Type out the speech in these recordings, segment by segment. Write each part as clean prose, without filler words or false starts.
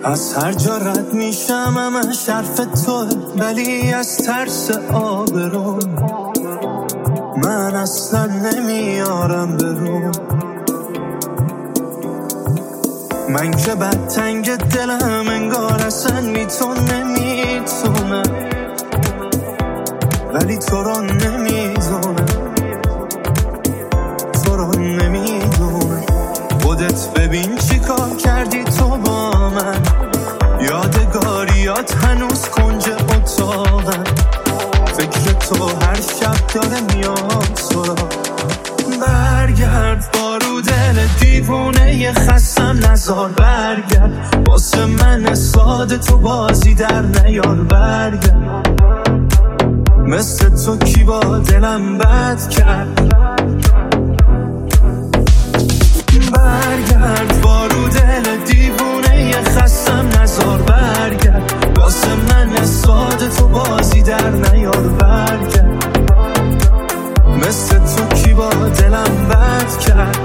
از هر جا رد میشم همش حرف توه، ولی از ترس آبرو من اصلا نمیارم برو. من که بدتنگ دلم انگار اصلا نمیتونه، ولی تو رو نمیدونه، تو رو نمیدونه. خودت ببین چی کار کردی تو با من، یادگاریات هنوز کنج اتاقم، فکر تو هر شب داره میاد سراغ. برگرد بارو دل دیوونه خستم نزار، برگرد واسه من ساده تو بازی در نیار، برگرد مثل تو کی با دلم بد کرد. برگرد بارو دل دیوونه خستم نزار، برگرد واسه من ساده تو بازی در نیار، برگرد مثل تو کی با دلم بد کرد.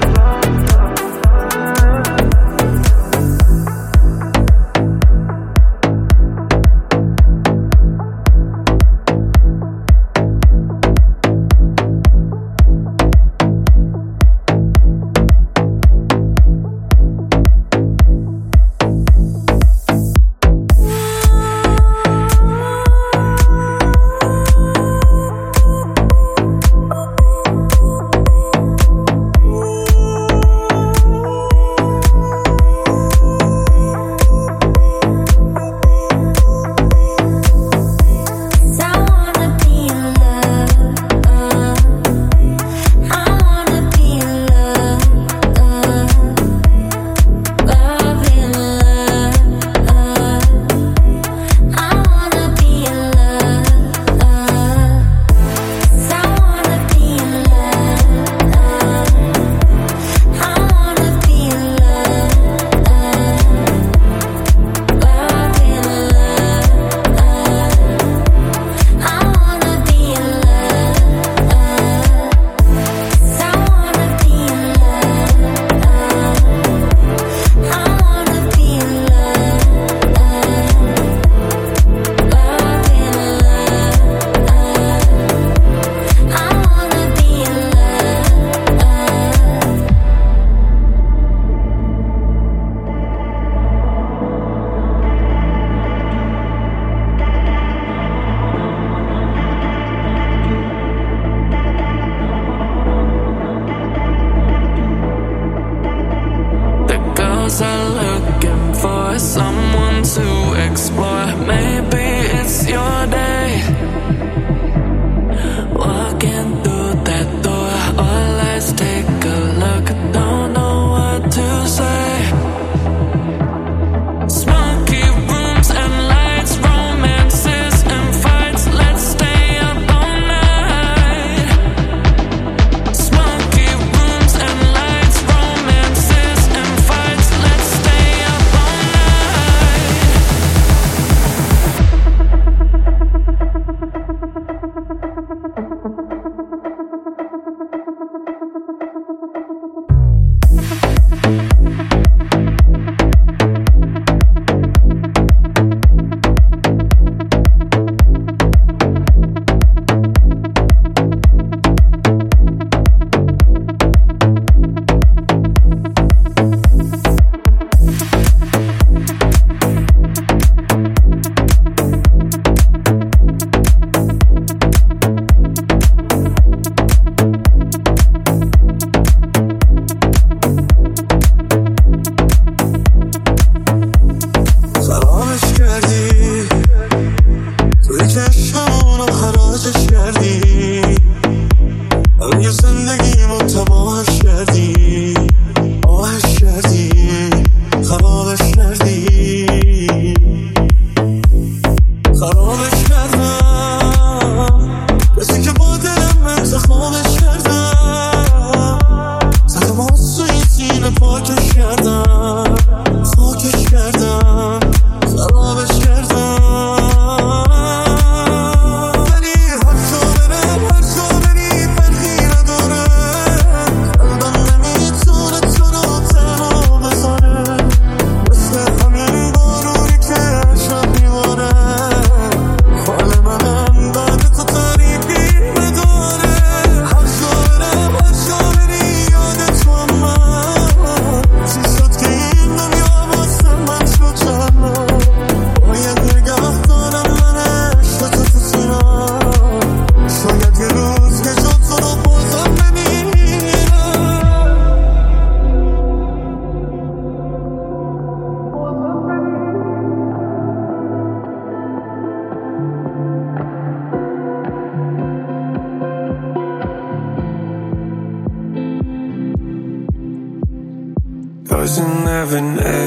ولی هر جا برم هر جا بری فرقی نداره.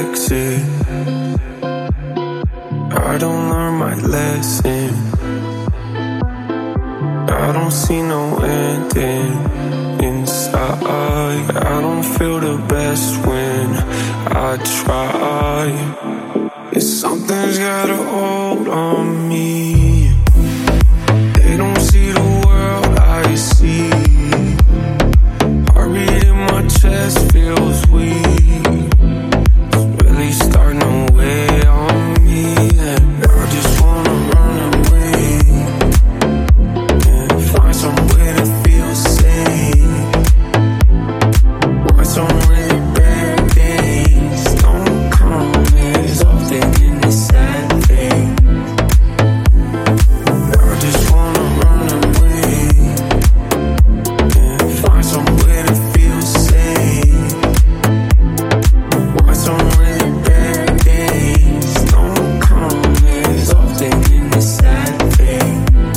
exit. I don't learn my lesson. I don't see no ending inside. I don't feel the best when I try. If something's got a hold on me, they don't see the world I see. Heartbeat in my chest feels weak. It's really starting to weigh on me, and I just wanna run away and find somewhere to feel safe. Why some really bad days don't come as often in this sad thing. I just wanna run away and find somewhere to feel safe. Why some really bad days don't come as often in this sad thing.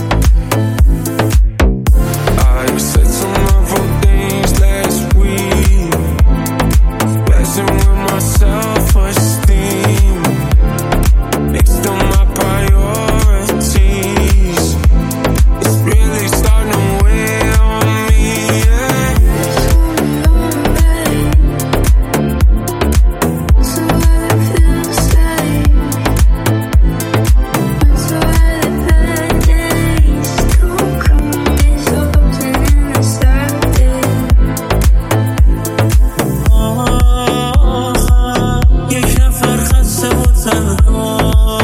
I said some awful things last week, messing with my self-esteem, mixed up my priorities. It's really starting to weigh on me, yeah. یک نفر خسته و تنها،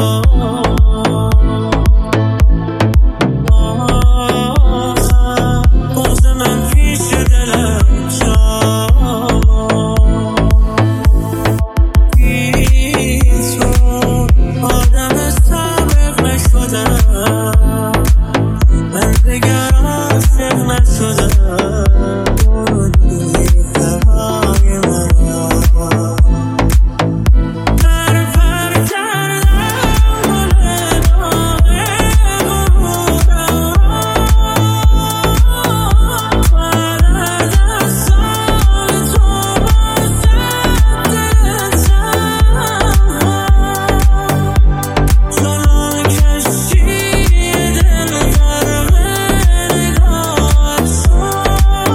بغض من پیش دلم جا. بی تو آدم سابق نشدم، من دیگر عاشق نشدم. دلهای مرا پر پر کردم گل باغ غرورم، بعد از سال تو باشد دلتم. جلو کشتی دل غرق نگاهت شد،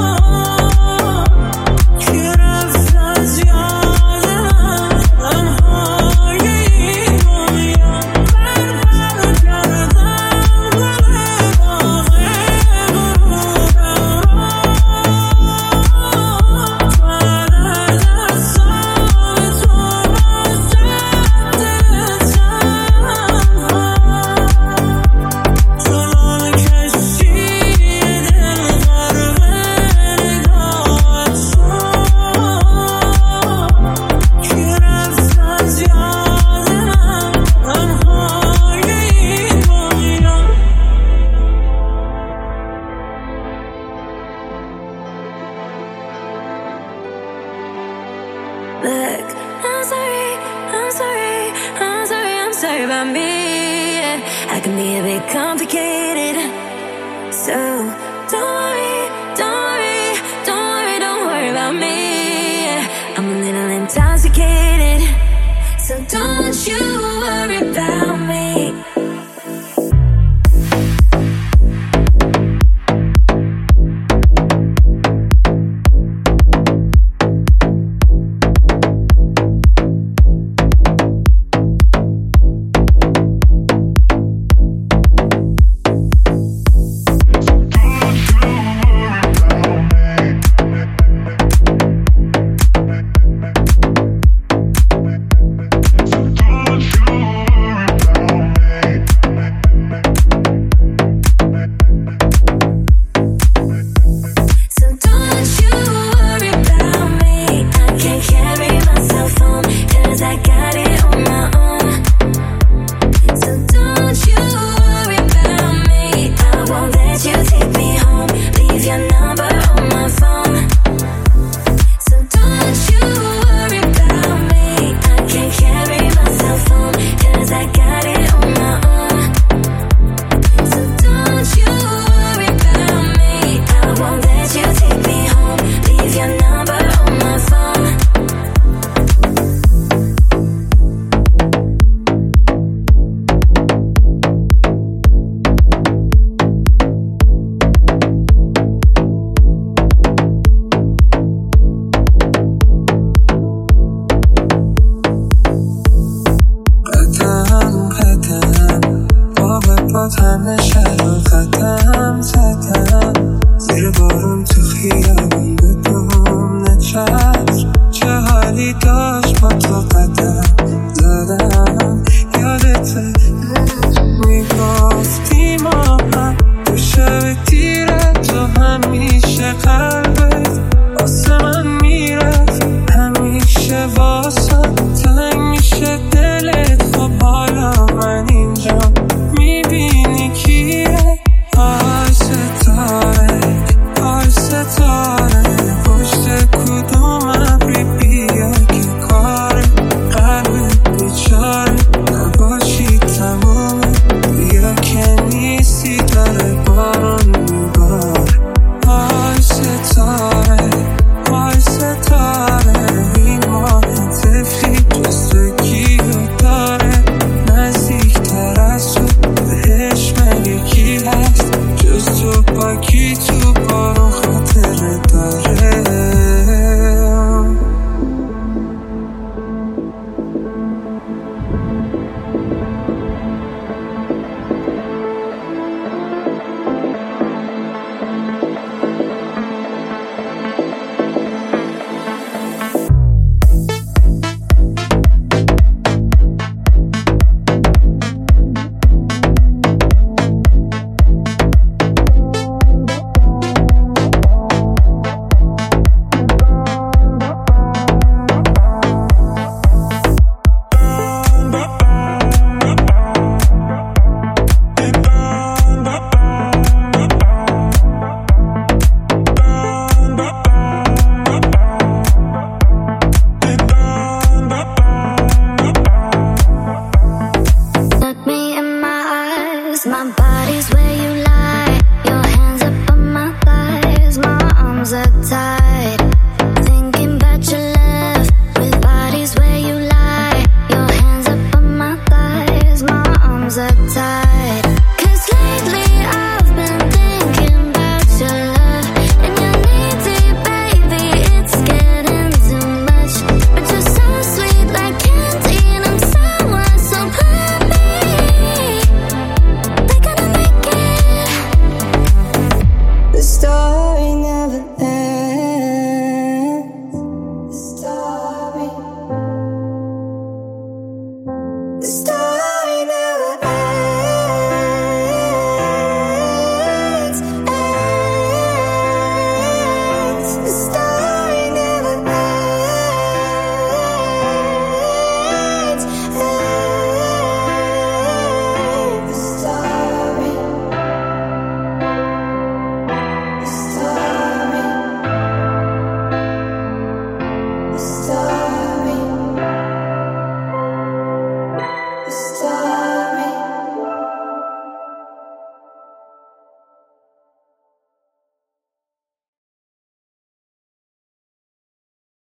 که رفت از یادم غمهای این دنیا. پر پر کردم گل باغ غرورم، بعد از سال تو باشد دلتم. جلو کشتی دل غرق نگاهت شد، که رفت از یادم غمهای این دنیا. Look, I'm sorry, I'm sorry, I'm sorry, I'm sorry about me. I can be a bit complicated, so don't worry, don't worry, don't worry, don't worry about me. I'm a little intoxicated, so don't you worry about me. Don't همه شهر قدم زدم، زیر بارون تو خیابون بدون چتر، چه حالی داشت با تو قدم زدم. یادته میگفتی ما هم تو شب تیره، تو همیشه قلبت واسه من میرفت، همیشه واسه تنگ میشه دلت. خب حالا من اینجا میبینی کیه؟ آی ستاره، آی ستاره، پشت کدوم ابری بیا که کار قلبت بیچاره نباشی تمومه، بیا که نیستی داره بارون میباره. آی ستاره، آی ستاره، این ماه تفلی جست کیو داره، نزدیکتر از تو بهش مگه کی هست جز تو؟ پاکی تو بارون خاطره داره. My body's where you lie, your hands up on my thighs, my arms are tied.